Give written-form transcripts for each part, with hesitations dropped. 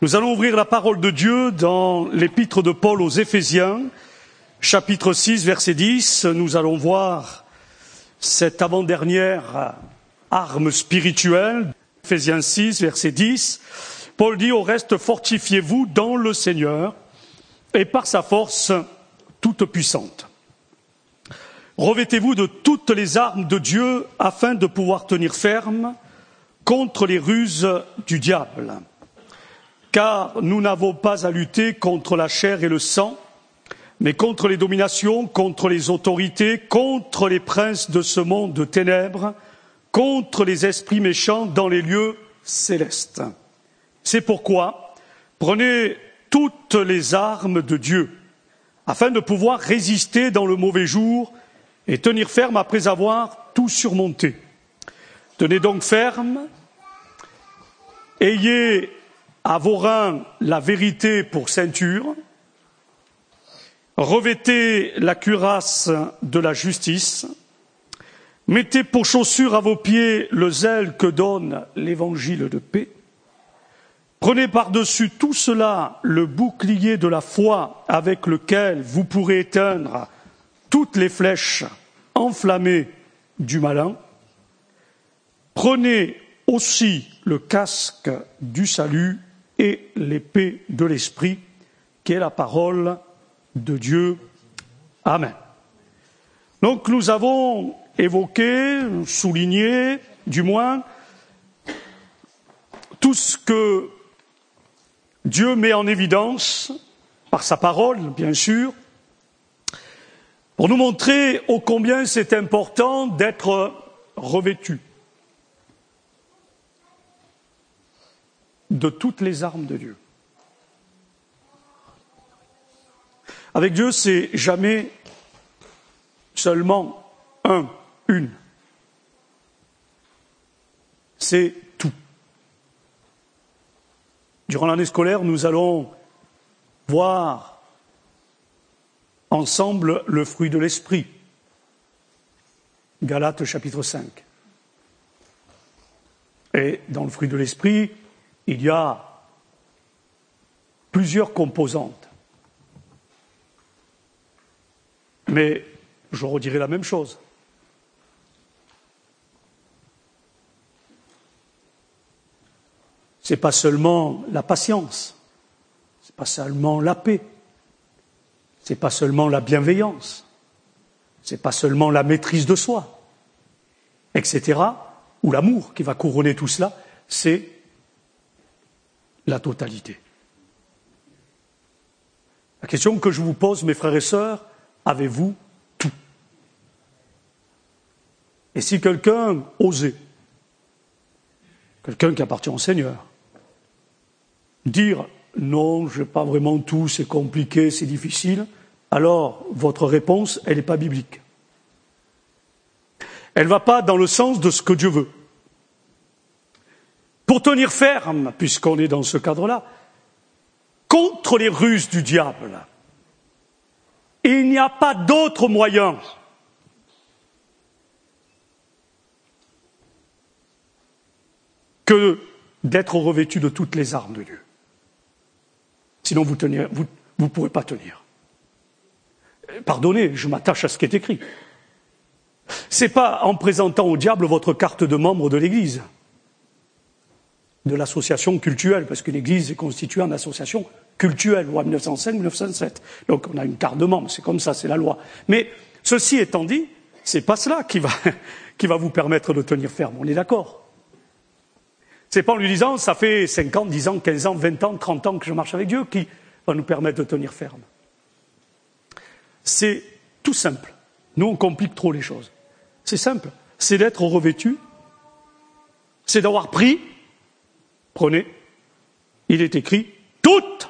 Nous allons ouvrir la parole de Dieu dans l'épître de Paul aux Éphésiens, chapitre 6, verset 10. Nous allons voir cette avant-dernière arme spirituelle. Éphésiens 6, verset 10. Paul dit « Au reste, fortifiez-vous dans le Seigneur et par sa force toute puissante. Revêtez-vous de toutes les armes de Dieu afin de pouvoir tenir ferme contre les ruses du diable. Car nous n'avons pas à lutter contre la chair et le sang, mais contre les dominations, contre les autorités, contre les princes de ce monde de ténèbres, contre les esprits méchants dans les lieux célestes. C'est pourquoi prenez toutes les armes de Dieu, afin de pouvoir résister dans le mauvais jour et tenir ferme après avoir tout surmonté. Tenez donc ferme, ayez à vos reins la vérité pour ceinture, revêtez la cuirasse de la justice, mettez pour chaussure à vos pieds le zèle que donne l'évangile de paix, prenez par-dessus tout cela le bouclier de la foi avec lequel vous pourrez éteindre toutes les flèches enflammées du malin, prenez aussi le casque du salut et l'épée de l'esprit, qui est la parole de Dieu. Amen. Donc nous avons évoqué, souligné, du moins, tout ce que Dieu met en évidence, par sa parole, bien sûr, pour nous montrer ô combien c'est important d'être revêtu de toutes les armes de Dieu. Avec Dieu, c'est jamais seulement une. C'est tout. Durant l'année scolaire, nous allons voir ensemble le fruit de l'esprit. Galates chapitre 5. Et dans le fruit de l'esprit, il y a plusieurs composantes. Mais je redirai la même chose. Ce n'est pas seulement la patience, ce n'est pas seulement la paix, ce n'est pas seulement la bienveillance, ce n'est pas seulement la maîtrise de soi, etc., ou l'amour qui va couronner tout cela, c'est la totalité. La question que je vous pose, mes frères et sœurs, avez-vous tout? Et si quelqu'un osait, quelqu'un qui appartient au Seigneur, dire « non, je n'ai pas vraiment tout, c'est compliqué, c'est difficile », alors votre réponse, elle n'est pas biblique. Elle ne va pas dans le sens de ce que Dieu veut. Pour tenir ferme, puisqu'on est dans ce cadre-là, contre les ruses du diable, il n'y a pas d'autre moyen que d'être revêtu de toutes les armes de Dieu. Sinon, vous ne pourrez pas tenir. Pardonnez, je m'attache à ce qui est écrit. Ce n'est pas en présentant au diable votre carte de membre de l'Église, de l'association cultuelle, parce qu'une Église est constituée en association cultuelle, loi 1905-1907. Donc on a une carte de membre, c'est comme ça, c'est la loi. Mais ceci étant dit, c'est pas cela qui va vous permettre de tenir ferme, on est d'accord. C'est pas en lui disant, ça fait 5 ans, 10 ans, 15 ans, 20 ans, 30 ans que je marche avec Dieu qui va nous permettre de tenir ferme. C'est tout simple. Nous, on complique trop les choses. C'est simple. C'est d'être revêtu. C'est d'avoir pris. Prenez. Il est écrit toutes.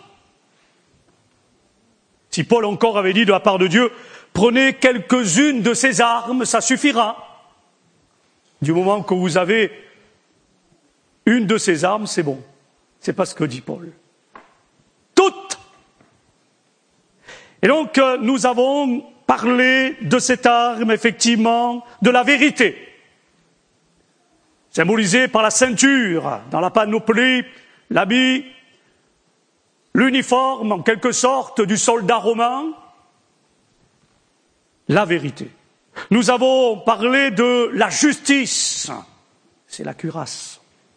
Si Paul encore avait dit de la part de Dieu, prenez quelques-unes de ces armes, ça suffira. Du moment que vous avez une de ces armes, c'est bon. C'est pas ce que dit Paul. Toutes. Et donc, nous avons parlé de cette arme, effectivement, de la vérité. Symbolisée par la ceinture, dans la panoplie, l'habit l'uniforme, en quelque sorte, du soldat romain, la vérité. Nous avons parlé de la justice, c'est la cuirasse.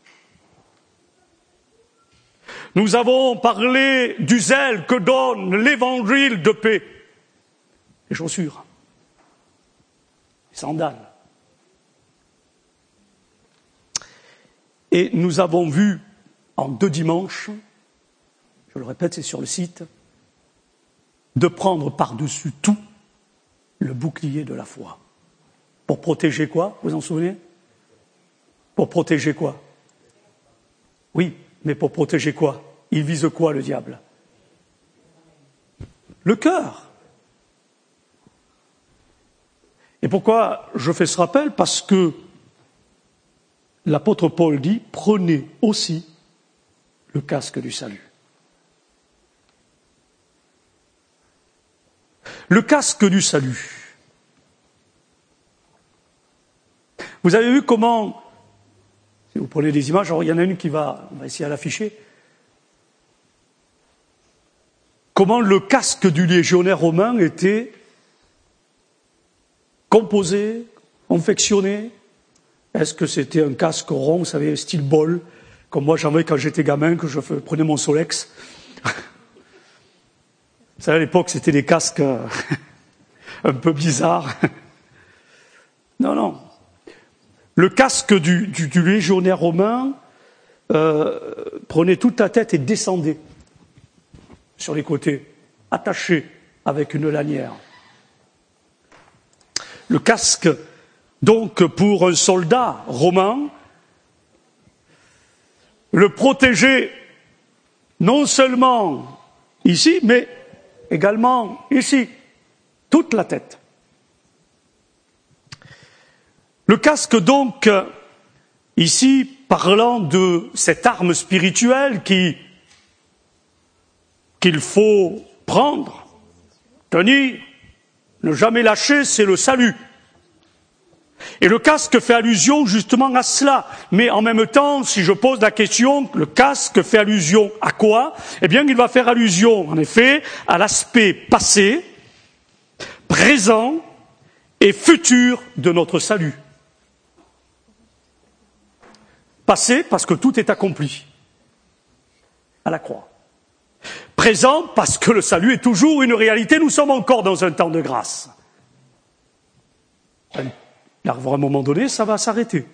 Nous avons parlé du zèle que donne l'évangile de paix. Les chaussures, les sandales. Et nous avons vu en 2 dimanches, je le répète, c'est sur le site, de prendre par-dessus tout le bouclier de la foi. Pour protéger quoi? Vous en souvenez? Pour protéger quoi? Oui, mais pour protéger quoi? Il vise quoi, le diable? Le cœur. Et pourquoi je fais ce rappel? Parce que l'apôtre Paul dit, prenez aussi le casque du salut. Le casque du salut. Vous avez vu comment, si vous prenez des images, alors il y en a une on va essayer de l'afficher, comment le casque du légionnaire romain était composé, confectionné. Est-ce que c'était un casque rond, vous savez, style bol, comme moi j'en avais quand j'étais gamin, que je prenais mon Solex. Vous savez, à l'époque, c'était des casques un peu bizarres. Non. Le casque du légionnaire romain prenait toute la tête et descendait sur les côtés, attaché avec une lanière. Le casque, donc, pour un soldat romain, le protégeait non seulement ici, mais également ici, toute la tête. Le casque, donc, ici, parlant de cette arme spirituelle qu'il faut prendre, tenir, ne jamais lâcher, c'est le salut. Et le casque fait allusion justement à cela. Mais en même temps, si je pose la question, le casque fait allusion à quoi? Eh bien, il va faire allusion, en effet, à l'aspect passé, présent et futur de notre salut. Passé, parce que tout est accompli à la croix. Présent, parce que le salut est toujours une réalité, nous sommes encore dans un temps de grâce. Il arrivera un moment donné, ça va s'arrêter.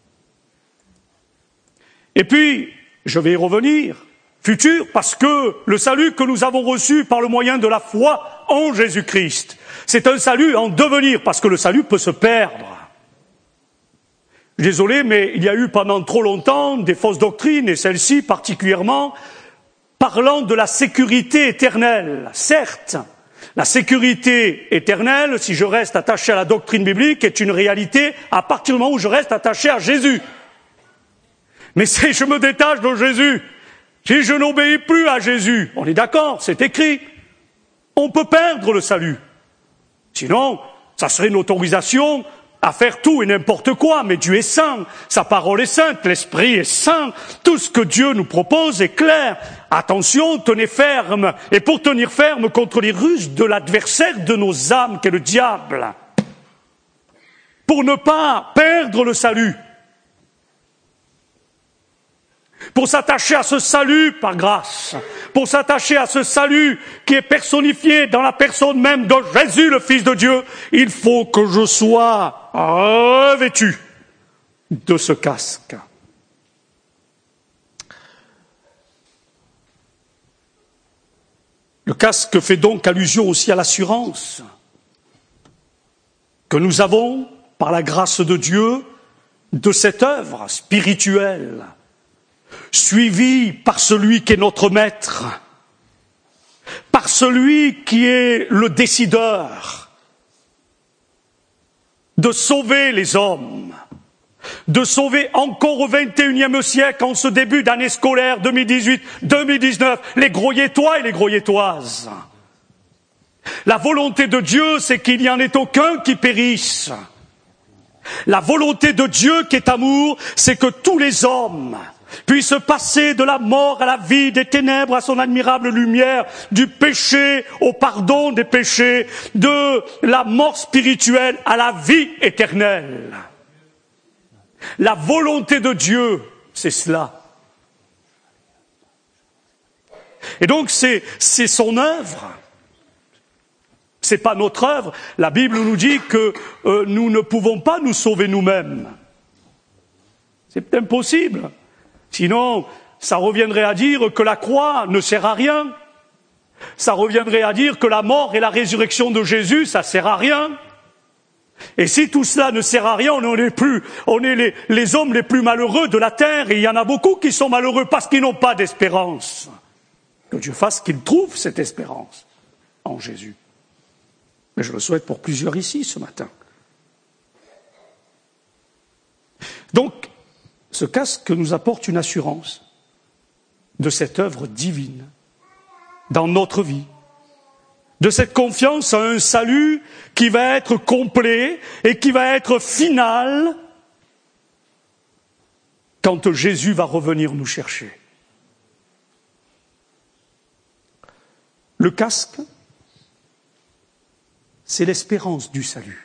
Et puis, je vais y revenir, futur, parce que le salut que nous avons reçu par le moyen de la foi en Jésus-Christ, c'est un salut en devenir, parce que le salut peut se perdre. Désolé, mais il y a eu pendant trop longtemps des fausses doctrines, et celle-ci particulièrement, parlant de la sécurité éternelle. Certes, la sécurité éternelle, si je reste attaché à la doctrine biblique, est une réalité à partir du moment où je reste attaché à Jésus. Mais si je me détache de Jésus, si je n'obéis plus à Jésus, on est d'accord, c'est écrit, on peut perdre le salut. Sinon, ça serait une autorisation à faire tout et n'importe quoi, mais Dieu est saint, sa parole est sainte, l'Esprit est saint, tout ce que Dieu nous propose est clair. Attention, tenez ferme, et pour tenir ferme contre les ruses de l'adversaire de nos âmes, qu'est le diable, pour ne pas perdre le salut, pour s'attacher à ce salut par grâce, pour s'attacher à ce salut qui est personnifié dans la personne même de Jésus, le Fils de Dieu, il faut que je sois revêtu de ce casque. Le casque fait donc allusion aussi à l'assurance que nous avons, par la grâce de Dieu, de cette œuvre spirituelle, suivie par celui qui est notre maître, par celui qui est le décideur de sauver les hommes, de sauver encore au XXIe siècle, en ce début d'année scolaire 2018-2019, les Grosilletois et les Grosilletoises. La volonté de Dieu, c'est qu'il n'y en ait aucun qui périsse. La volonté de Dieu qui est amour, c'est que tous les hommes puisse passer de la mort à la vie, des ténèbres à son admirable lumière, du péché au pardon des péchés, de la mort spirituelle à la vie éternelle. La volonté de Dieu, c'est cela. Et donc c'est son œuvre. C'est pas notre œuvre. La Bible nous dit que nous ne pouvons pas nous sauver nous-mêmes. C'est impossible. Sinon, ça reviendrait à dire que la croix ne sert à rien. Ça reviendrait à dire que la mort et la résurrection de Jésus, ça sert à rien. Et si tout cela ne sert à rien, on est les hommes les plus malheureux de la terre. Et il y en a beaucoup qui sont malheureux parce qu'ils n'ont pas d'espérance. Que Dieu fasse qu'ils trouvent cette espérance en Jésus. Mais je le souhaite pour plusieurs ici ce matin. Donc, ce casque nous apporte une assurance de cette œuvre divine dans notre vie, de cette confiance à un salut qui va être complet et qui va être final quand Jésus va revenir nous chercher. Le casque, c'est l'espérance du salut.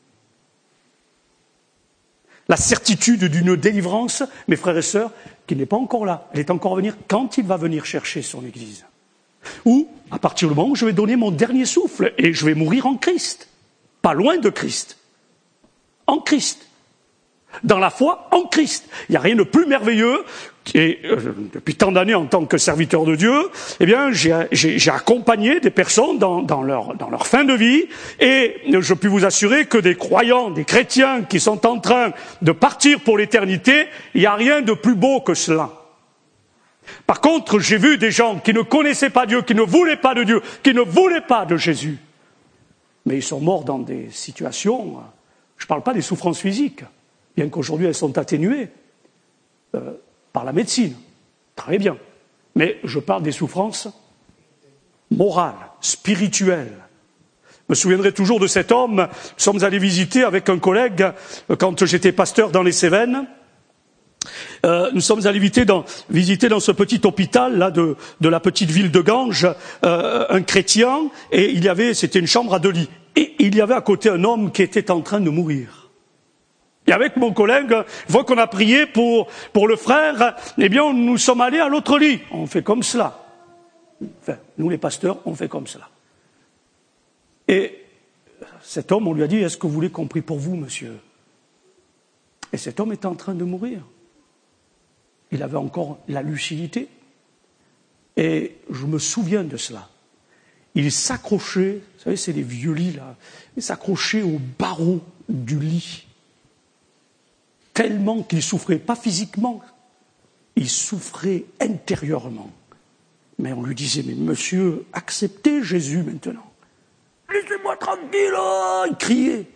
La certitude d'une délivrance, mes frères et sœurs, qui n'est pas encore là. Elle est encore à venir quand il va venir chercher son Église. Ou, à partir du moment où je vais donner mon dernier souffle et je vais mourir en Christ. Pas loin de Christ. En Christ. Dans la foi, en Christ. Il n'y a rien de plus merveilleux. Et depuis tant d'années en tant que serviteur de Dieu, eh bien, j'ai accompagné des personnes dans leur fin de vie, et je puis vous assurer que des croyants, des chrétiens qui sont en train de partir pour l'éternité, il n'y a rien de plus beau que cela. Par contre, j'ai vu des gens qui ne connaissaient pas Dieu, qui ne voulaient pas de Dieu, qui ne voulaient pas de Jésus, mais ils sont morts dans des situations, je ne parle pas des souffrances physiques, bien qu'aujourd'hui elles sont atténuées, par la médecine, très bien. Mais je parle des souffrances morales, spirituelles. Je me souviendrai toujours de cet homme. Nous sommes allés visiter avec un collègue, quand j'étais pasteur dans les Cévennes. Nous sommes allés visiter dans ce petit hôpital là de la petite ville de Ganges un chrétien, et c'était une chambre à 2 lits. Et il y avait à côté un homme qui était en train de mourir. Et avec mon collègue, une fois qu'on a prié pour le frère, eh bien, nous sommes allés à l'autre lit. On fait comme cela. Enfin, nous les pasteurs, on fait comme cela. Et cet homme, on lui a dit, est-ce que vous voulez qu'on prie pour vous, monsieur? Et cet homme était en train de mourir. Il avait encore la lucidité. Et je me souviens de cela. Il s'accrochait, vous savez, c'est les vieux lits là, il s'accrochait au barreau du lit. Tellement qu'il souffrait, pas physiquement, il souffrait intérieurement. Mais on lui disait, mais monsieur, acceptez Jésus maintenant. Laissez-moi tranquille, oh, il criait.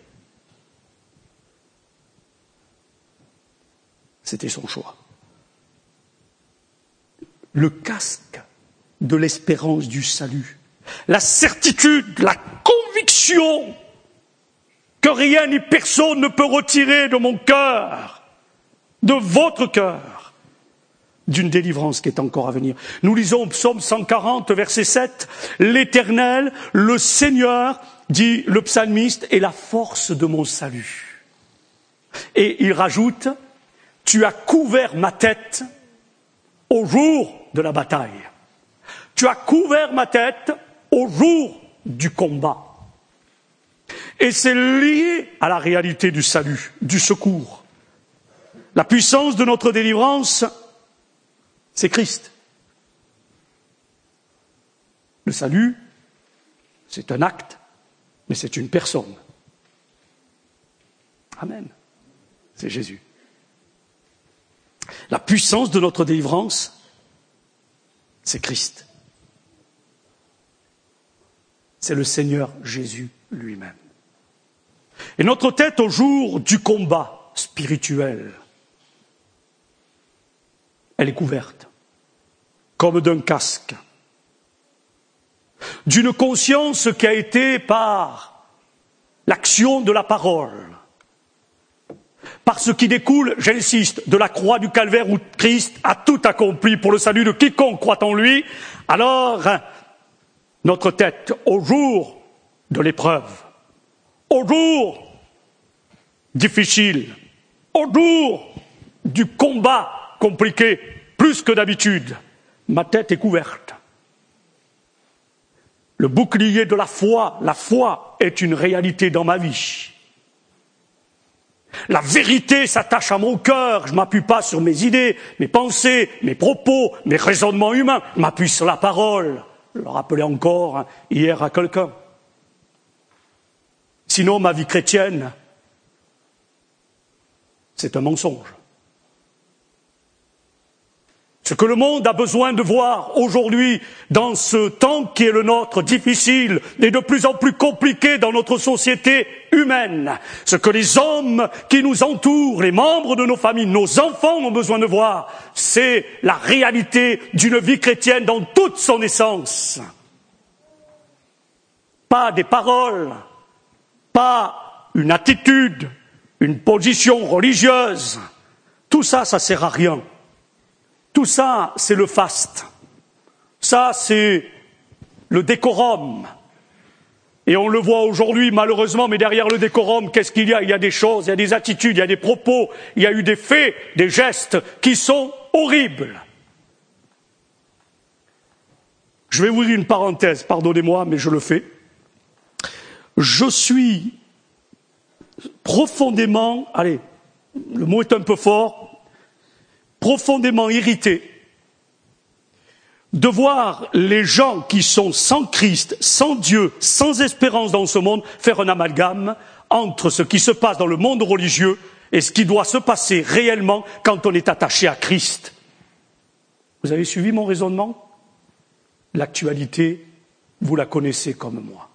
C'était son choix. Le casque de l'espérance du salut, la certitude, la conviction que rien ni personne ne peut retirer de mon cœur, de votre cœur, d'une délivrance qui est encore à venir. Nous lisons au psaume 140, verset 7, « L'Éternel, le Seigneur, dit le psalmiste, est la force de mon salut. » Et il rajoute, « Tu as couvert ma tête au jour de la bataille. Tu as couvert ma tête au jour du combat. » Et c'est lié à la réalité du salut, du secours. La puissance de notre délivrance, c'est Christ. Le salut, c'est un acte, mais c'est une personne. Amen. C'est Jésus. La puissance de notre délivrance, c'est Christ. C'est le Seigneur Jésus lui-même. Et notre tête au jour du combat spirituel, elle est couverte, comme d'un casque, d'une conscience qui a été par l'action de la parole, par ce qui découle, j'insiste, de la croix du calvaire où Christ a tout accompli pour le salut de quiconque croit en lui, alors notre tête, au jour de l'épreuve, au jour difficile, au jour du combat compliqué, plus que d'habitude, ma tête est couverte. Le bouclier de la foi est une réalité dans ma vie. La vérité s'attache à mon cœur, je ne m'appuie pas sur mes idées, mes pensées, mes propos, mes raisonnements humains, je m'appuie sur la parole. Je le rappelais encore hier à quelqu'un. Sinon, ma vie chrétienne, c'est un mensonge. Ce que le monde a besoin de voir aujourd'hui, dans ce temps qui est le nôtre, difficile et de plus en plus compliqué dans notre société humaine, ce que les hommes qui nous entourent, les membres de nos familles, nos enfants ont besoin de voir, c'est la réalité d'une vie chrétienne dans toute son essence. Pas des paroles, pas une attitude, une position religieuse. Tout ça, ça sert à rien. Tout ça, c'est le faste. Ça, c'est le décorum. Et on le voit aujourd'hui, malheureusement, mais derrière le décorum, qu'est-ce qu'il y a? Il y a des choses, il y a des attitudes, il y a des propos, il y a eu des faits, des gestes qui sont horribles. Je vais ouvrir une parenthèse, pardonnez-moi, mais je le fais. Je suis profondément, allez, le mot est un peu fort, profondément irrité de voir les gens qui sont sans Christ, sans Dieu, sans espérance dans ce monde, faire un amalgame entre ce qui se passe dans le monde religieux et ce qui doit se passer réellement quand on est attaché à Christ. Vous avez suivi mon raisonnement? L'actualité, vous la connaissez comme moi.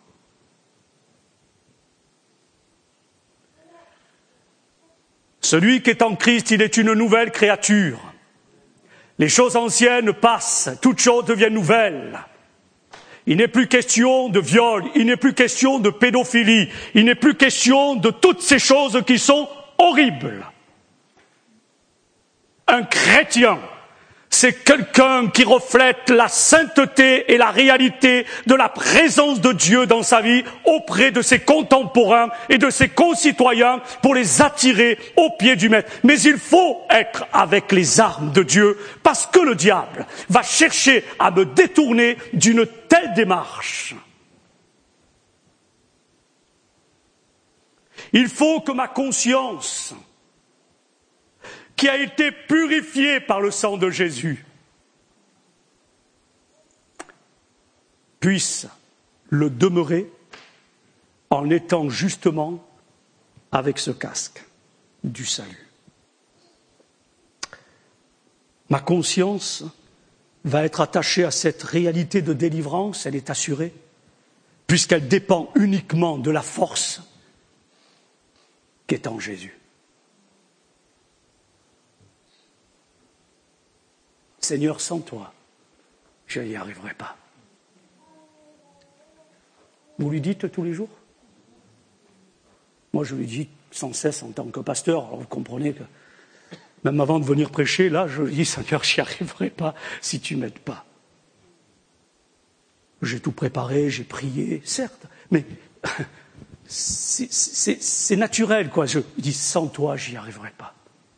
Celui qui est en Christ, il est une nouvelle créature. Les choses anciennes passent, toutes choses deviennent nouvelles. Il n'est plus question de viol, il n'est plus question de pédophilie, il n'est plus question de toutes ces choses qui sont horribles. Un chrétien, c'est quelqu'un qui reflète la sainteté et la réalité de la présence de Dieu dans sa vie auprès de ses contemporains et de ses concitoyens pour les attirer au pied du Maître. Mais il faut être avec les armes de Dieu parce que le diable va chercher à me détourner d'une telle démarche. Il faut que ma conscience, qui a été purifié par le sang de Jésus, puisse le demeurer en étant justement avec ce casque du salut. Ma conscience va être attachée à cette réalité de délivrance, elle est assurée, puisqu'elle dépend uniquement de la force qui est en Jésus. Seigneur, sans toi, je n'y arriverai pas. Vous lui dites tous les jours? Moi, je lui dis sans cesse en tant que pasteur. Alors vous comprenez que même avant de venir prêcher, là, je lui dis, Seigneur, je n'y arriverai pas si tu ne m'aides pas. J'ai tout préparé, j'ai prié, certes, mais c'est naturel, quoi. Je dis, sans toi, je n'y arriverai pas.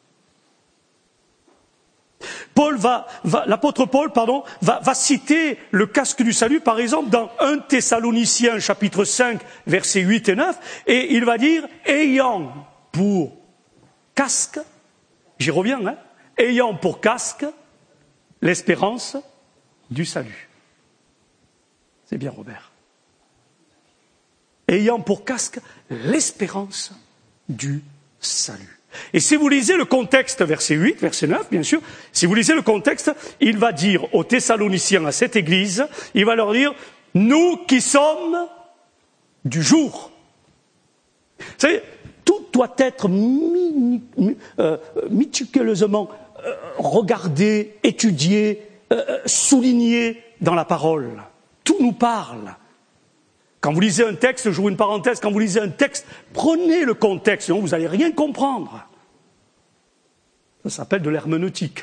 L'apôtre Paul, va citer le casque du salut, par exemple, dans 1 Thessaloniciens, chapitre 5, versets 8 et 9, et il va dire, ayant pour casque, j'y reviens, ayant pour casque l'espérance du salut. C'est bien, Robert. Ayant pour casque l'espérance du salut. Et si vous lisez le contexte, verset 8, verset 9, bien sûr, si vous lisez le contexte, il va dire aux Thessaloniciens, à cette église, il va leur dire, nous qui sommes du jour. Vous savez, tout doit être méticuleusement regardé, étudié, souligné dans la parole. Tout nous parle. Quand vous lisez un texte, j'ouvre une parenthèse, quand vous lisez un texte, prenez le contexte, sinon vous n'allez rien comprendre. Ça s'appelle de l'herméneutique.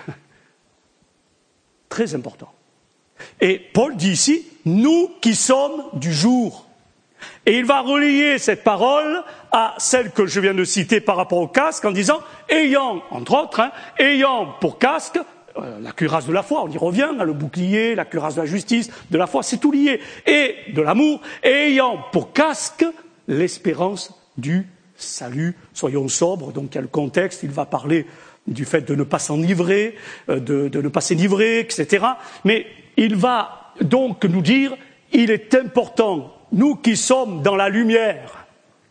Très important. Et Paul dit ici, nous qui sommes du jour. Et il va relier cette parole à celle que je viens de citer par rapport au casque en disant, ayant, entre autres, ayant pour casque la cuirasse de la foi, on y revient, le bouclier, la cuirasse de la justice, de la foi, c'est tout lié, et de l'amour, et ayant pour casque l'espérance du salut. Soyons sobres, donc il y a le contexte, il va parler du fait de ne pas s'enivrer, de ne pas s'enivrer, etc. Mais il va donc nous dire, il est important, nous qui sommes dans la lumière,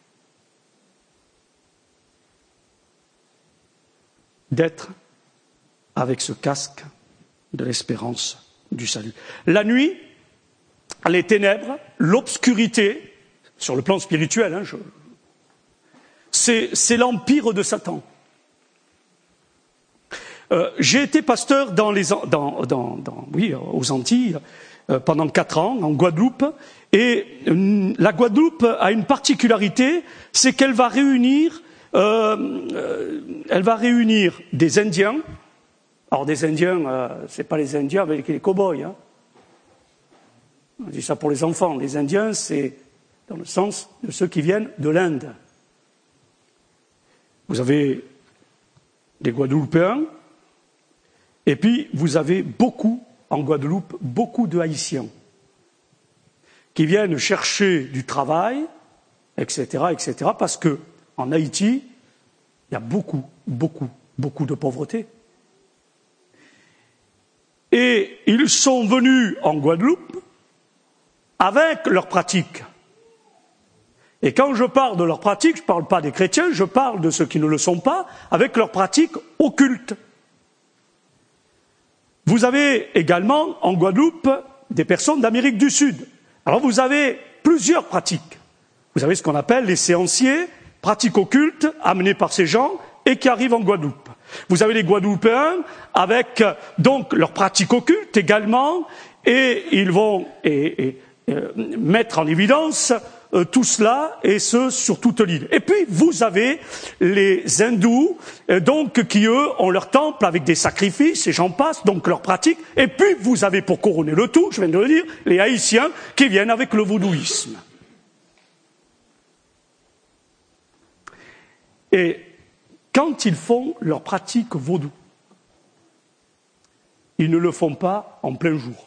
d'être avec ce casque de l'espérance du salut. La nuit, les ténèbres, l'obscurité, sur le plan spirituel, c'est l'empire de Satan. J'ai été pasteur aux Antilles pendant 4 ans, en Guadeloupe, et la Guadeloupe a une particularité, c'est qu'elle va réunir des Indiens. Alors des Indiens, c'est pas les Indiens avec les cow-boys. On dit ça pour les enfants. Les Indiens, c'est dans le sens de ceux qui viennent de l'Inde. Vous avez des Guadeloupéens, et puis vous avez en Guadeloupe, beaucoup de Haïtiens qui viennent chercher du travail, etc., parce que en Haïti, il y a beaucoup de pauvreté. Et ils sont venus en Guadeloupe avec leurs pratiques. Et quand je parle de leurs pratiques, je ne parle pas des chrétiens, je parle de ceux qui ne le sont pas, avec leurs pratiques occultes. Vous avez également en Guadeloupe des personnes d'Amérique du Sud. Alors vous avez plusieurs pratiques. Vous avez ce qu'on appelle les séanciers, pratiques occultes amenées par ces gens et qui arrivent en Guadeloupe. Vous avez les Guadeloupéens avec donc leurs pratiques occultes également et ils vont mettre en évidence tout cela et ce sur toute l'île. Et puis vous avez les hindous donc qui eux ont leur temple avec des sacrifices et j'en passe, donc leurs pratiques. Et puis vous avez pour couronner le tout, je viens de le dire, les Haïtiens qui viennent avec le vaudouisme. Et quand ils font leur pratique vaudou, ils ne le font pas en plein jour.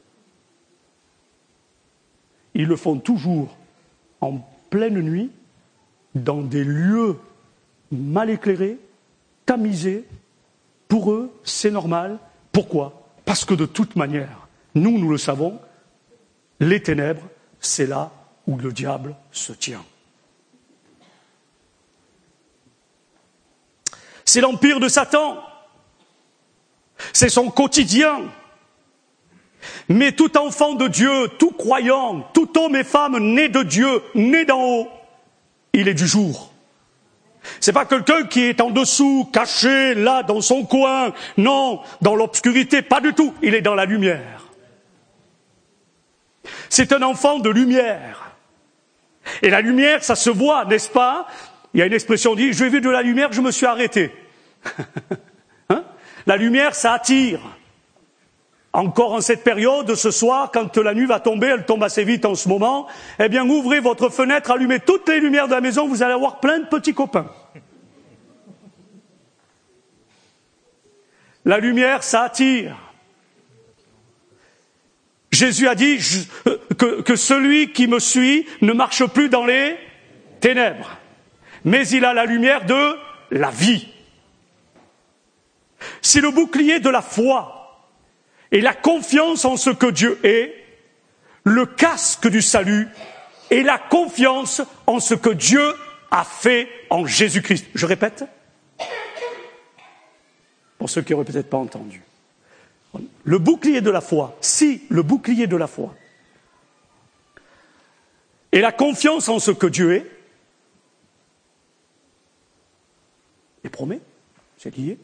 Ils le font toujours en pleine nuit, dans des lieux mal éclairés, tamisés. Pour eux, c'est normal. Pourquoi ? Parce que de toute manière, nous le savons, les ténèbres, c'est là où le diable se tient. C'est l'empire de Satan. C'est son quotidien. Mais tout enfant de Dieu, tout croyant, tout homme et femme né de Dieu, né d'en haut, il est du jour. C'est pas quelqu'un qui est en dessous, caché, là, dans son coin. Non, dans l'obscurité, pas du tout. Il est dans la lumière. C'est un enfant de lumière. Et la lumière, ça se voit, n'est-ce pas ? Il y a une expression dit, j'ai vu de la lumière, je me suis arrêté. La lumière, ça attire. Encore en cette période, ce soir, quand la nuit va tomber, elle tombe assez vite en ce moment, eh bien ouvrez votre fenêtre, allumez toutes les lumières de la maison, vous allez avoir plein de petits copains. La lumière, ça attire. Jésus a dit que celui qui me suit ne marche plus dans les ténèbres, mais il a la lumière de la vie. C'est le bouclier de la foi et la confiance en ce que Dieu est, le casque du salut et la confiance en ce que Dieu a fait en Jésus-Christ. Je répète, pour ceux qui n'auraient peut-être pas entendu. Le bouclier de la foi, le bouclier de la foi et la confiance en ce que Dieu est, et promet, c'est lié.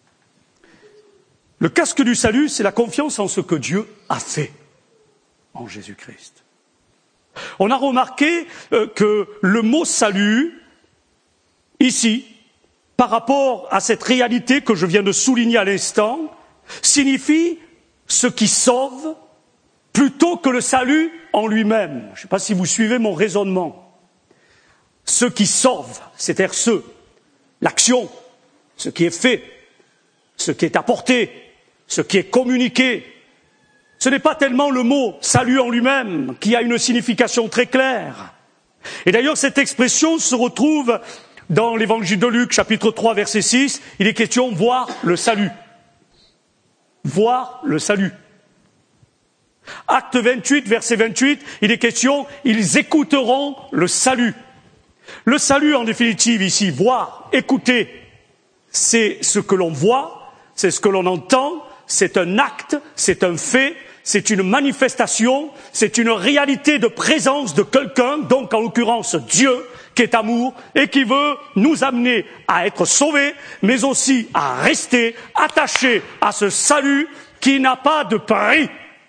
Le casque du salut, c'est la confiance en ce que Dieu a fait en Jésus-Christ. On a remarqué que le mot salut, ici, par rapport à cette réalité que je viens de souligner à l'instant, signifie ce qui sauve plutôt que le salut en lui-même. Je ne sais pas si vous suivez mon raisonnement. Ce qui sauve, c'est-à-dire l'action, ce qui est fait, ce qui est apporté, ce qui est communiqué. Ce n'est pas tellement le mot salut en lui-même qui a une signification très claire. Et d'ailleurs, cette expression se retrouve dans l'évangile de Luc, chapitre 3, verset 6. Il est question voir le salut. Voir le salut. Acte 28, verset 28, il est question, ils écouteront le salut. Le salut, en définitive, ici, voir, écouter, c'est ce que l'on voit, c'est ce que l'on entend, c'est un acte, c'est un fait, c'est une manifestation, c'est une réalité de présence de quelqu'un, donc en l'occurrence Dieu, qui est amour et qui veut nous amener à être sauvés, mais aussi à rester attachés à ce salut qui n'a pas de prix.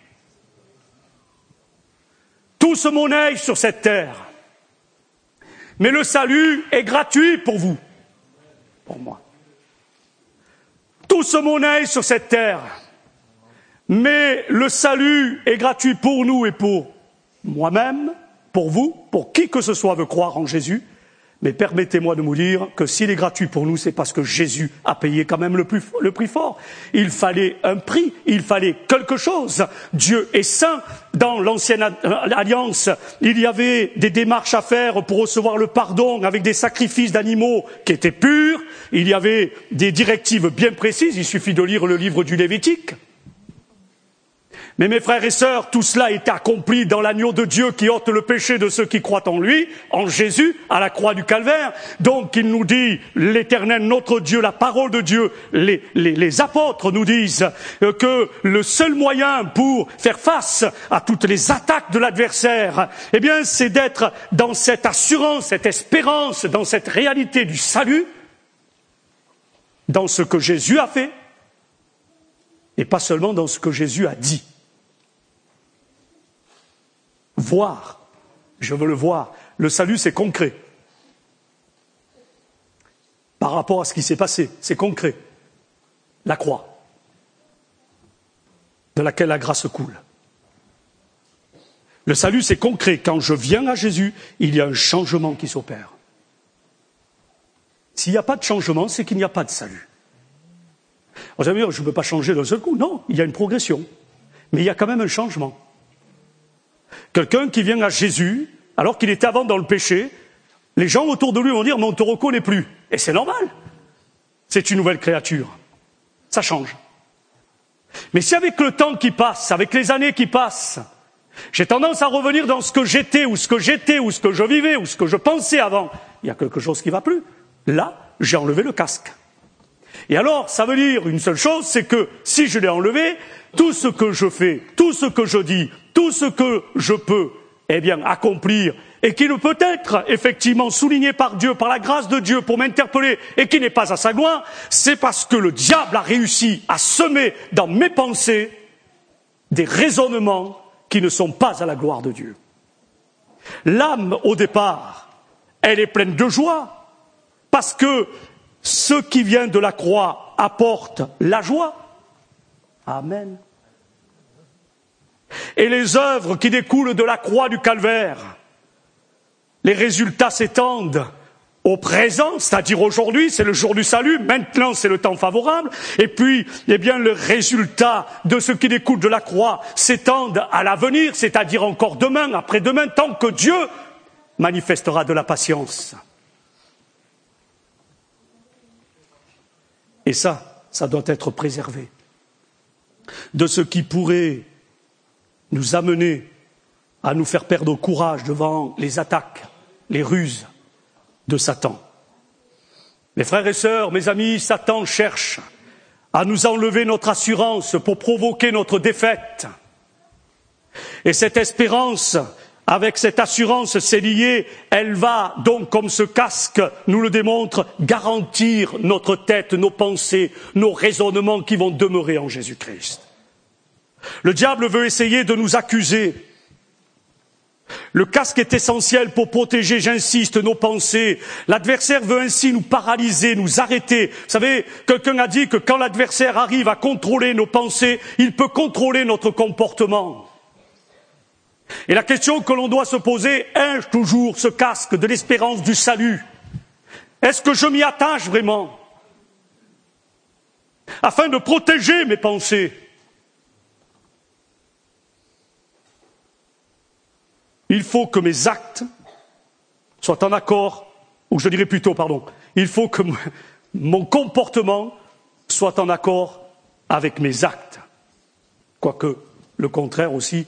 Tout se monnaie sur cette terre, mais le salut est gratuit pour vous, pour moi. Tout se monnaie sur cette terre, mais le salut est gratuit pour nous et pour moi-même, pour vous, pour qui que ce soit veut croire en Jésus. Mais permettez-moi de vous dire que s'il est gratuit pour nous, c'est parce que Jésus a payé quand même le prix fort. Il fallait un prix, il fallait quelque chose. Dieu est saint. Dans l'ancienne alliance, il y avait des démarches à faire pour recevoir le pardon avec des sacrifices d'animaux qui étaient purs. Il y avait des directives bien précises. Il suffit de lire le livre du Lévitique. Mais mes frères et sœurs, tout cela est accompli dans l'agneau de Dieu qui ôte le péché de ceux qui croient en lui, en Jésus, à la croix du Calvaire. Donc il nous dit, l'Éternel, notre Dieu, la parole de Dieu, les apôtres nous disent que le seul moyen pour faire face à toutes les attaques de l'adversaire, eh bien, c'est d'être dans cette assurance, cette espérance, dans cette réalité du salut, dans ce que Jésus a fait, et pas seulement dans ce que Jésus a dit. Voir, je veux le voir. Le salut, c'est concret. Par rapport à ce qui s'est passé, c'est concret. La croix, de laquelle la grâce coule. Le salut, c'est concret. Quand je viens à Jésus, il y a un changement qui s'opère. S'il n'y a pas de changement, c'est qu'il n'y a pas de salut. Vous allez me dire, je ne peux pas changer d'un seul coup. Non, il y a une progression. Mais il y a quand même un changement. Quelqu'un qui vient à Jésus, alors qu'il était avant dans le péché, les gens autour de lui vont dire, mais on ne te reconnaît plus. Et c'est normal. C'est une nouvelle créature. Ça change. Mais si avec le temps qui passe, avec les années qui passent, j'ai tendance à revenir dans ce que j'étais, ou ce que je vivais, ou ce que je pensais avant, il y a quelque chose qui ne va plus. Là, j'ai enlevé le casque. Et alors, ça veut dire une seule chose, c'est que si je l'ai enlevé, tout ce que je fais, tout ce que je dis, tout ce que je peux, eh bien, accomplir, et qui ne peut être effectivement souligné par Dieu, par la grâce de Dieu pour m'interpeller, et qui n'est pas à sa gloire, c'est parce que le diable a réussi à semer dans mes pensées des raisonnements qui ne sont pas à la gloire de Dieu. L'âme, au départ, elle est pleine de joie, parce que ce qui vient de la croix apporte la joie. Amen. Et les œuvres qui découlent de la croix du Calvaire, les résultats s'étendent au présent, c'est-à-dire aujourd'hui, c'est le jour du salut, maintenant c'est le temps favorable, et puis, eh bien, le résultat de ce qui découle de la croix s'étendent à l'avenir, c'est-à-dire encore demain, après-demain, tant que Dieu manifestera de la patience. Et ça doit être préservé de ce qui pourrait nous amener à nous faire perdre courage devant les attaques, les ruses de Satan. Mes frères et sœurs, mes amis, Satan cherche à nous enlever notre assurance pour provoquer notre défaite. Et cette espérance, avec cette assurance, c'est lié, elle va donc, comme ce casque nous le démontre, garantir notre tête, nos pensées, nos raisonnements qui vont demeurer en Jésus-Christ. Le diable veut essayer de nous accuser, Le casque est essentiel pour protéger, j'insiste, nos pensées. L'adversaire veut ainsi nous paralyser, nous arrêter. Vous savez, quelqu'un a dit que quand l'adversaire arrive à contrôler nos pensées, il peut contrôler notre comportement. Et la question que l'on doit se poser, ai-je toujours ce casque de l'espérance du salut? Est-ce que je m'y attache vraiment? Afin de protéger mes pensées. Il faut que mes actes soient en accord, ou je dirais plutôt, il faut que mon comportement soit en accord avec mes actes. Quoique le contraire aussi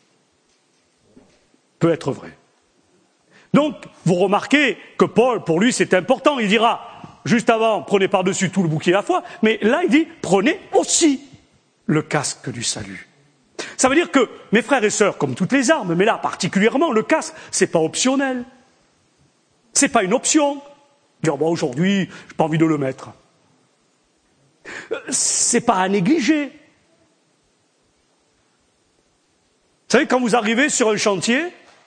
peut être vrai. Donc, vous remarquez que Paul, pour lui, c'est important. Il dira, juste avant, prenez par-dessus tout le bouclier à la foi, mais là, il dit, prenez aussi le casque du salut. Ça veut dire que, mes frères et sœurs, comme toutes les armes, mais là particulièrement, le casque, c'est pas optionnel. C'est pas une option. Dire, bon, aujourd'hui, j'ai pas envie de le mettre. C'est pas à négliger. Vous savez, quand vous arrivez sur un chantier,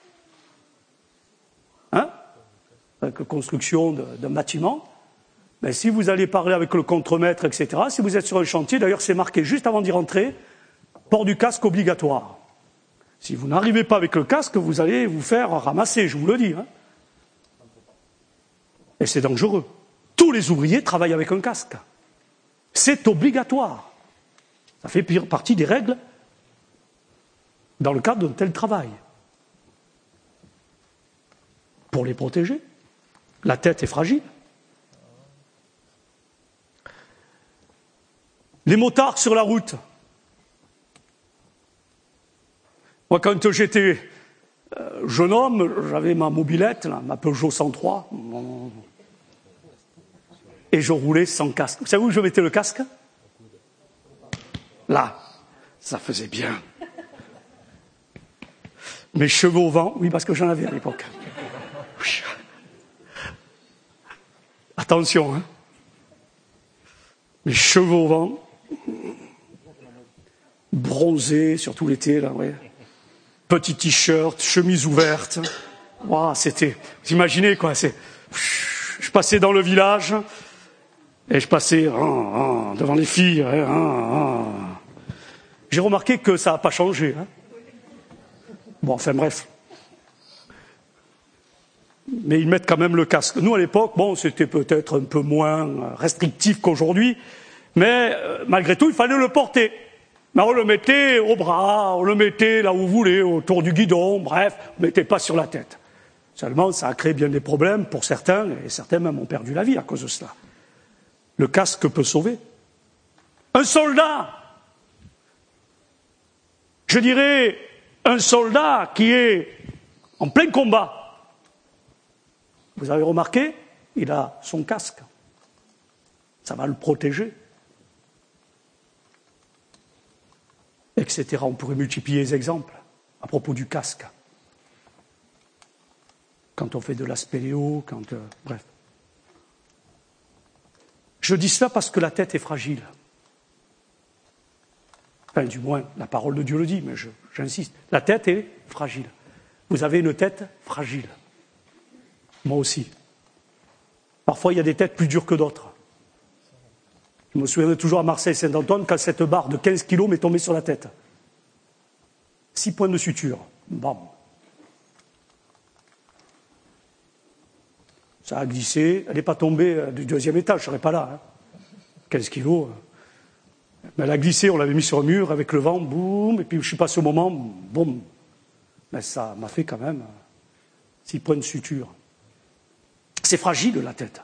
avec la construction d'un bâtiment, ben, si vous allez parler avec le contremaître, etc., si vous êtes sur un chantier, d'ailleurs c'est marqué juste avant d'y rentrer, port du casque obligatoire. Si vous n'arrivez pas avec le casque, vous allez vous faire ramasser, je vous le dis. Et c'est dangereux. Tous les ouvriers travaillent avec un casque. C'est obligatoire. Ça fait partie des règles dans le cadre d'un tel travail. Pour les protéger. La tête est fragile. Les motards sur la route. Moi, quand j'étais jeune homme, j'avais ma mobilette, là, ma Peugeot 103, et je roulais sans casque. Vous savez où je mettais le casque? Là, ça faisait bien. Mes cheveux au vent, oui, parce que j'en avais à l'époque. Attention, hein. Mes cheveux au vent, bronzés, surtout l'été, là, ouais. Petit t-shirt, chemise ouverte. Wow, c'était... Vous imaginez, quoi, c'est... Je passais dans le village, et je passais devant les filles. J'ai remarqué que ça n'a pas changé. Hein. Bon, enfin bref. Mais ils mettent quand même le casque. Nous, à l'époque, bon, c'était peut-être un peu moins restrictif qu'aujourd'hui, mais malgré tout, il fallait le porter. Mais on le mettait au bras, on le mettait là où vous voulez, autour du guidon, bref, on ne mettait pas sur la tête. Seulement, ça a créé bien des problèmes pour certains, et certains même ont perdu la vie à cause de cela. Le casque peut sauver. Un soldat, je dirais un soldat qui est en plein combat, vous avez remarqué, il a son casque. Ça va le protéger. Etc. On pourrait multiplier les exemples à propos du casque. Quand on fait de la spéléo, bref. Je dis cela parce que la tête est fragile. Enfin, du moins, la parole de Dieu le dit, mais j'insiste. La tête est fragile. Vous avez une tête fragile. Moi aussi. Parfois, il y a des têtes plus dures que d'autres. Je me souviens toujours à Marseille-Saint-Antoine, quand cette barre de 15 kilos m'est tombée sur la tête. 6 points de suture. Bam. Ça a glissé. Elle n'est pas tombée du 2e étage, je ne serais pas là. Hein. 15 kilos. Mais elle a glissé, on l'avait mis sur un mur avec le vent, boum, et puis je suis passé au moment, boum. Mais ça m'a fait quand même 6 points de suture. C'est fragile, la tête.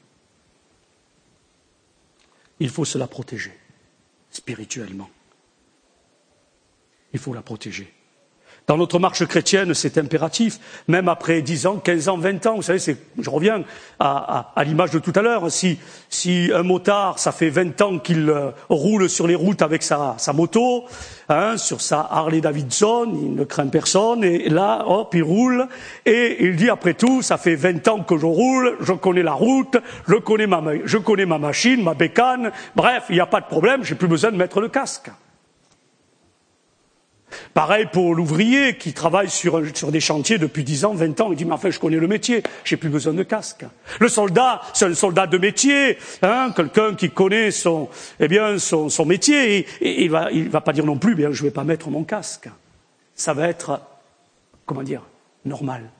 Il faut se la protéger, spirituellement. Il faut la protéger. Dans notre marche chrétienne, c'est impératif. Même après 10 ans, 15 ans, 20 ans, vous savez, je reviens à l'image de tout à l'heure. Si un motard, ça fait 20 ans qu'il roule sur les routes avec sa moto, sur sa Harley Davidson, il ne craint personne, et là, hop, il roule, et il dit, après tout, ça fait 20 ans que je roule, je connais la route, je connais ma machine, ma bécane, bref, il n'y a pas de problème, j'ai plus besoin de mettre le casque. Pareil pour l'ouvrier qui travaille sur des chantiers depuis 10 ans, 20 ans. Il dit, mais enfin, je connais le métier, j'ai plus besoin de casque. Le soldat, c'est un soldat de métier, quelqu'un qui connaît son métier. Et il va pas dire non plus, je vais pas mettre mon casque. Ça va être, normal.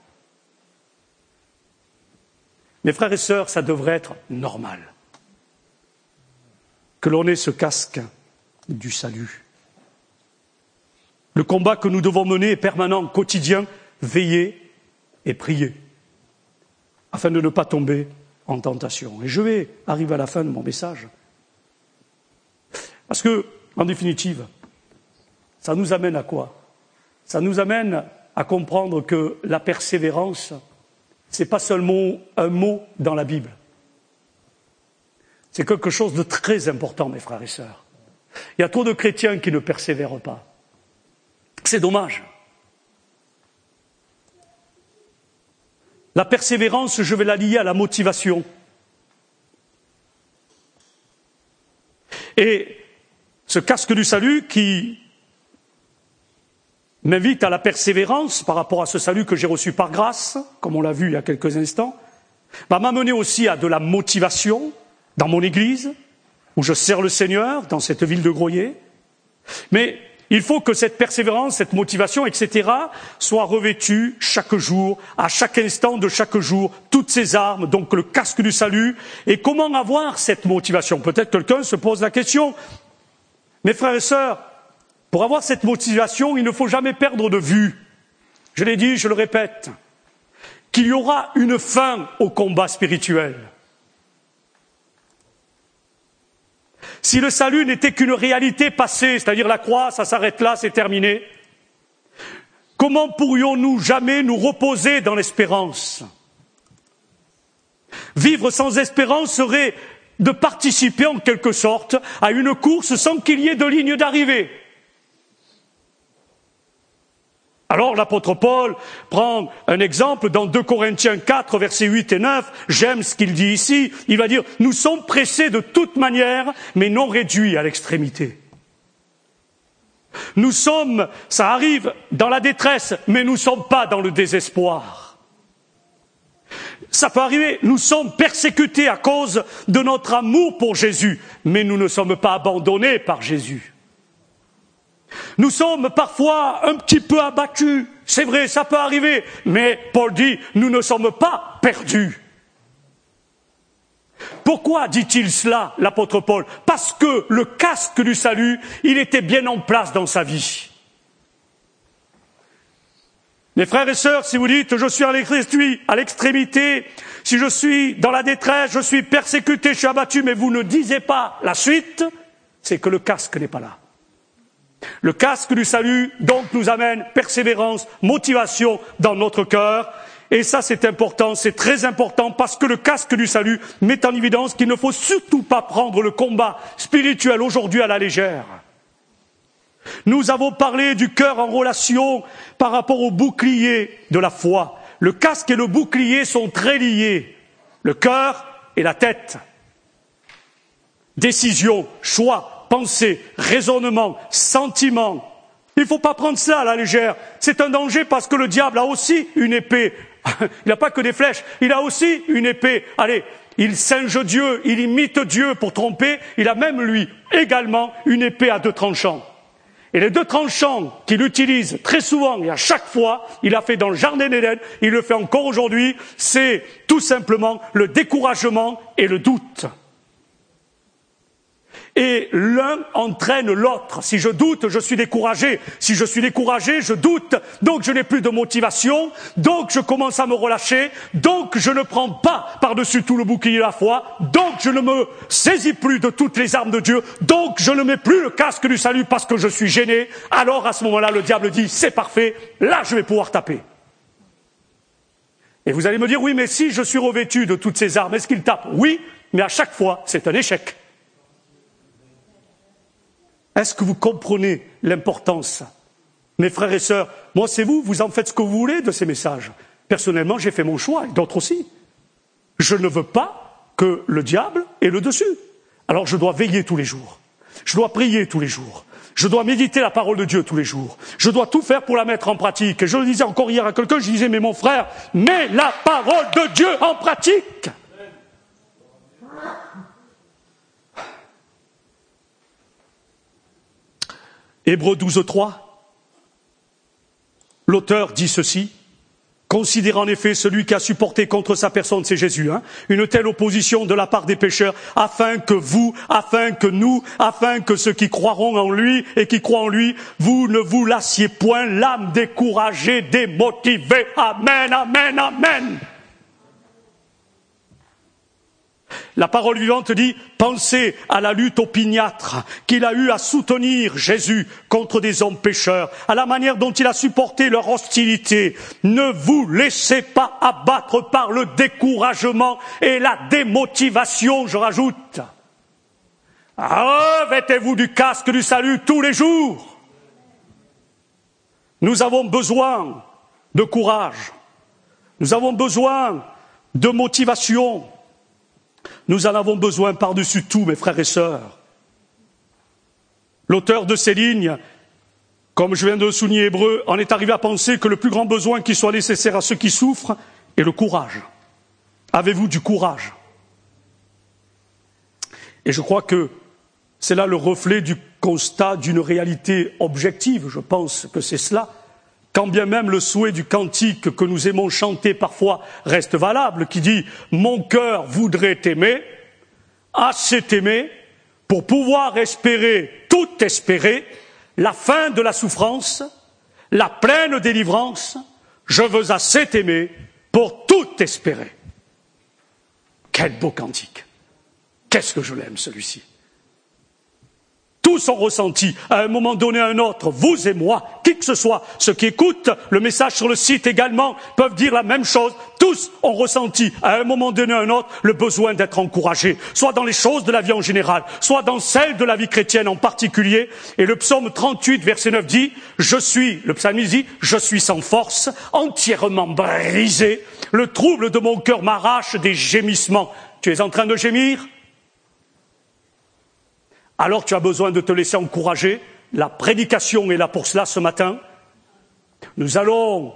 Mes frères et sœurs, ça devrait être normal que l'on ait ce casque du salut. Le combat que nous devons mener est permanent, quotidien, veiller et prier, afin de ne pas tomber en tentation. Et je vais arriver à la fin de mon message. Parce que, en définitive, ça nous amène à quoi? Ça nous amène à comprendre que la persévérance, c'est pas seulement un mot dans la Bible. C'est quelque chose de très important, mes frères et sœurs. Il y a trop de chrétiens qui ne persévèrent pas. C'est dommage. La persévérance, je vais la lier à la motivation. Et ce casque du salut qui m'invite à la persévérance par rapport à ce salut que j'ai reçu par grâce, comme on l'a vu il y a quelques instants, va m'amener aussi à de la motivation dans mon église, où je sers le Seigneur, dans cette ville de Groyers. Mais il faut que cette persévérance, cette motivation, etc., soit revêtue chaque jour, à chaque instant de chaque jour, toutes ces armes, donc le casque du salut. Et comment avoir cette motivation? Peut-être quelqu'un se pose la question. Mes frères et sœurs, pour avoir cette motivation, il ne faut jamais perdre de vue, je l'ai dit, je le répète, qu'il y aura une fin au combat spirituel. Si le salut n'était qu'une réalité passée, c'est-à-dire la croix, ça s'arrête là, c'est terminé, comment pourrions-nous jamais nous reposer dans l'espérance? Vivre sans espérance serait de participer en quelque sorte à une course sans qu'il y ait de ligne d'arrivée. Alors l'apôtre Paul prend un exemple dans 2 Corinthiens 4, versets 8 et 9. J'aime ce qu'il dit ici. Il va dire, nous sommes pressés de toute manière, mais non réduits à l'extrémité. Ça arrive dans la détresse, mais nous ne sommes pas dans le désespoir. Ça peut arriver, nous sommes persécutés à cause de notre amour pour Jésus, mais nous ne sommes pas abandonnés par Jésus. Nous sommes parfois un petit peu abattus, c'est vrai, ça peut arriver, mais Paul dit, nous ne sommes pas perdus. Pourquoi dit-il cela, l'apôtre Paul? Parce que le casque du salut, il était bien en place dans sa vie. Mes frères et sœurs, si vous dites, je suis à l'extrémité, si je suis dans la détresse, je suis persécuté, je suis abattu, mais vous ne disiez pas la suite, c'est que le casque n'est pas là. Le casque du salut, donc, nous amène persévérance, motivation dans notre cœur. Et ça, c'est important, c'est très important, parce que le casque du salut met en évidence qu'il ne faut surtout pas prendre le combat spirituel aujourd'hui à la légère. Nous avons parlé du cœur en relation par rapport au bouclier de la foi. Le casque et le bouclier sont très liés. Le cœur et la tête. Décision, choix, pensée, raisonnement, sentiment. Il ne faut pas prendre cela à la légère. C'est un danger parce que le diable a aussi une épée. Il n'a pas que des flèches, il a aussi une épée. Allez, il singe Dieu, il imite Dieu pour tromper. Il a même, lui, également une épée à 2 tranchants. Et les 2 tranchants qu'il utilise très souvent et à chaque fois, il l'a fait dans le jardin d'Éden, il le fait encore aujourd'hui, c'est tout simplement le découragement et le doute. Et l'un entraîne l'autre. Si je doute, je suis découragé. Si je suis découragé, je doute. Donc je n'ai plus de motivation. Donc je commence à me relâcher. Donc je ne prends pas par-dessus tout le bouclier de la foi. Donc je ne me saisis plus de toutes les armes de Dieu. Donc je ne mets plus le casque du salut parce que je suis gêné. Alors à ce moment-là, le diable dit, c'est parfait. Là, je vais pouvoir taper. Et vous allez me dire, oui, mais si je suis revêtu de toutes ces armes, est-ce qu'il tape? Oui, mais à chaque fois, c'est un échec. Est-ce que vous comprenez l'importance? Mes frères et sœurs, moi c'est vous, vous en faites ce que vous voulez de ces messages. Personnellement, j'ai fait mon choix, et d'autres aussi. Je ne veux pas que le diable ait le dessus. Alors je dois veiller tous les jours. Je dois prier tous les jours. Je dois méditer la parole de Dieu tous les jours. Je dois tout faire pour la mettre en pratique. Et je le disais encore hier à quelqu'un, je disais, mais mon frère, mets la parole de Dieu en pratique. Hébreux 12:3, l'auteur dit ceci: considérez en effet celui qui a supporté contre sa personne, c'est Jésus, une telle opposition de la part des pécheurs, afin que vous, afin que nous, afin que ceux qui croiront en lui et qui croient en lui, vous ne vous lassiez point l'âme découragée, démotivée. Amen, amen, amen. La parole vivante dit, pensez à la lutte opiniâtre qu'il a eu à soutenir Jésus contre des hommes pécheurs, à la manière dont il a supporté leur hostilité. Ne vous laissez pas abattre par le découragement et la démotivation, je rajoute. Revêtez-vous du casque du salut tous les jours. Nous avons besoin de courage. Nous avons besoin de motivation. Nous en avons besoin par-dessus tout, mes frères et sœurs. L'auteur de ces lignes, comme je viens de le souligner Hébreux, en est arrivé à penser que le plus grand besoin qui soit nécessaire à ceux qui souffrent est le courage. Avez-vous du courage? Et je crois que c'est là le reflet du constat d'une réalité objective. Je pense que c'est cela. Quand bien même le souhait du cantique que nous aimons chanter parfois reste valable, qui dit « Mon cœur voudrait t'aimer, assez t'aimer, pour pouvoir espérer, tout espérer, la fin de la souffrance, la pleine délivrance, je veux assez t'aimer pour tout espérer. » Quel beau cantique! Qu'est-ce que je l'aime celui-ci! Tous ont ressenti, à un moment donné à un autre, vous et moi, qui que ce soit, ceux qui écoutent le message sur le site également, peuvent dire la même chose. Tous ont ressenti, à un moment donné à un autre, le besoin d'être encouragés, soit dans les choses de la vie en général, soit dans celles de la vie chrétienne en particulier. Et le psaume 38, verset 9 dit, le psalmiste dit, je suis sans force, entièrement brisé, le trouble de mon cœur m'arrache des gémissements. Tu es en train de gémir? Alors tu as besoin de te laisser encourager. La prédication est là pour cela ce matin. Nous allons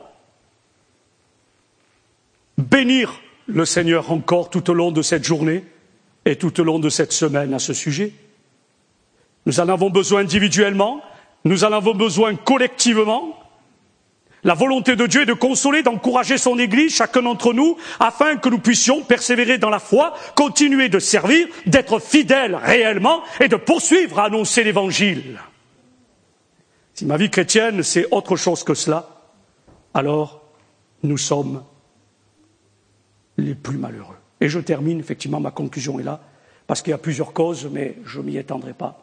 bénir le Seigneur encore tout au long de cette journée et tout au long de cette semaine à ce sujet. Nous en avons besoin individuellement, nous en avons besoin collectivement. La volonté de Dieu est de consoler, d'encourager son Église, chacun d'entre nous, afin que nous puissions persévérer dans la foi, continuer de servir, d'être fidèles réellement et de poursuivre à annoncer l'Évangile. Si ma vie chrétienne, c'est autre chose que cela, alors nous sommes les plus malheureux. Et je termine, effectivement, ma conclusion est là, parce qu'il y a plusieurs causes, mais je ne m'y étendrai pas.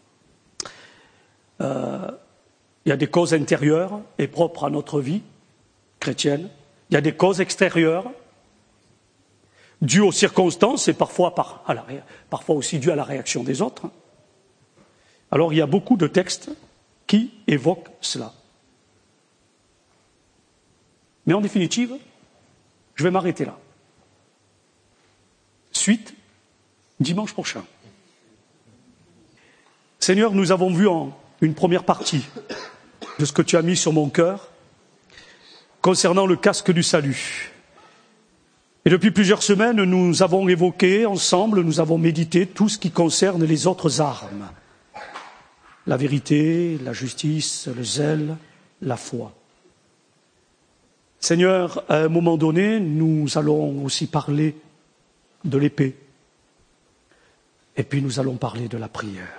Il y a des causes intérieures et propres à notre vie chrétienne. Il y a des causes extérieures, dues aux circonstances et parfois aussi dues à la réaction des autres. Alors il y a beaucoup de textes qui évoquent cela. Mais en définitive, je vais m'arrêter là. Suite, dimanche prochain. Seigneur, nous avons vu en une première partie de ce que tu as mis sur mon cœur concernant le casque du salut. Et depuis plusieurs semaines, nous avons évoqué ensemble, nous avons médité tout ce qui concerne les autres armes. La vérité, la justice, le zèle, la foi. Seigneur, à un moment donné, nous allons aussi parler de l'épée. Et puis nous allons parler de la prière.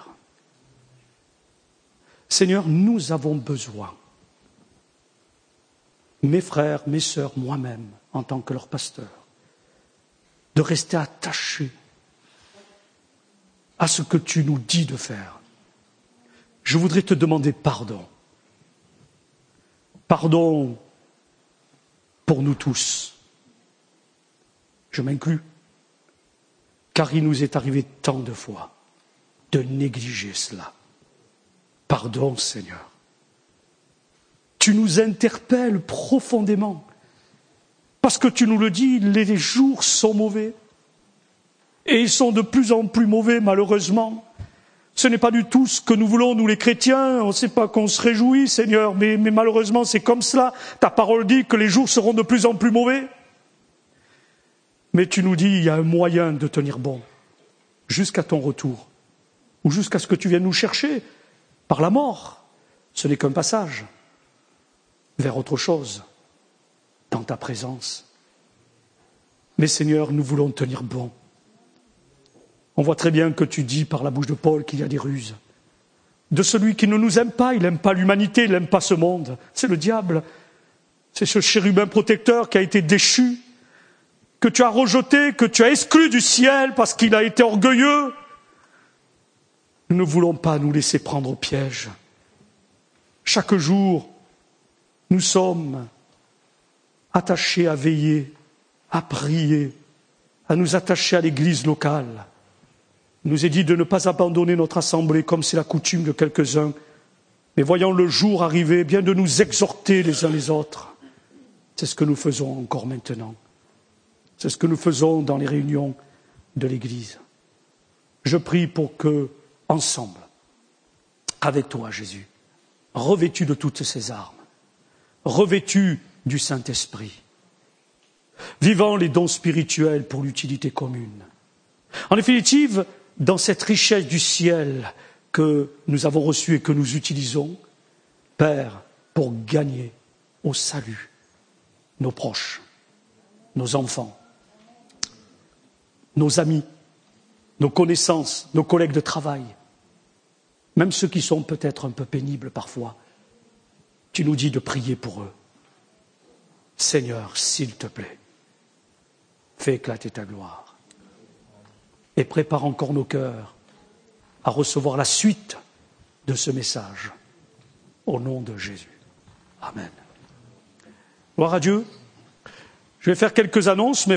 Seigneur, nous avons besoin, mes frères, mes sœurs, moi-même, en tant que leur pasteur, de rester attachés à ce que tu nous dis de faire. Je voudrais te demander pardon. Pardon pour nous tous. Je m'inclus, car il nous est arrivé tant de fois de négliger cela. Pardon, Seigneur. Tu nous interpelles profondément, parce que tu nous le dis, les jours sont mauvais, et ils sont de plus en plus mauvais, malheureusement. Ce n'est pas du tout ce que nous voulons, nous les chrétiens. On ne sait pas qu'on se réjouit, Seigneur, mais malheureusement c'est comme cela. Ta parole dit que les jours seront de plus en plus mauvais. Mais tu nous dis, il y a un moyen de tenir bon, jusqu'à ton retour, ou jusqu'à ce que tu viennes nous chercher par la mort. Ce n'est qu'un passage vers autre chose, dans ta présence. Mais Seigneur, nous voulons tenir bon. On voit très bien que tu dis par la bouche de Paul qu'il y a des ruses. De celui qui ne nous aime pas, il n'aime pas l'humanité, il n'aime pas ce monde. C'est le diable. C'est ce chérubin protecteur qui a été déchu, que tu as rejeté, que tu as exclu du ciel parce qu'il a été orgueilleux. Nous ne voulons pas nous laisser prendre au piège. Chaque jour, nous sommes attachés à veiller, à prier, à nous attacher à l'église locale. Il nous est dit de ne pas abandonner notre assemblée comme c'est la coutume de quelques-uns, mais voyant le jour arriver, bien de nous exhorter les uns les autres. C'est ce que nous faisons encore maintenant. C'est ce que nous faisons dans les réunions de l'Église. Je prie pour que, ensemble, avec toi, Jésus, revêtus de toutes ces armes, revêtus du Saint-Esprit, vivant les dons spirituels pour l'utilité commune. En définitive, dans cette richesse du ciel que nous avons reçue et que nous utilisons, Père, pour gagner au salut nos proches, nos enfants, nos amis, nos connaissances, nos collègues de travail, même ceux qui sont peut-être un peu pénibles parfois. Tu nous dis de prier pour eux. Seigneur, s'il te plaît, fais éclater ta gloire. Et prépare encore nos cœurs à recevoir la suite de ce message. Au nom de Jésus. Amen. Gloire à Dieu. Je vais faire quelques annonces, mais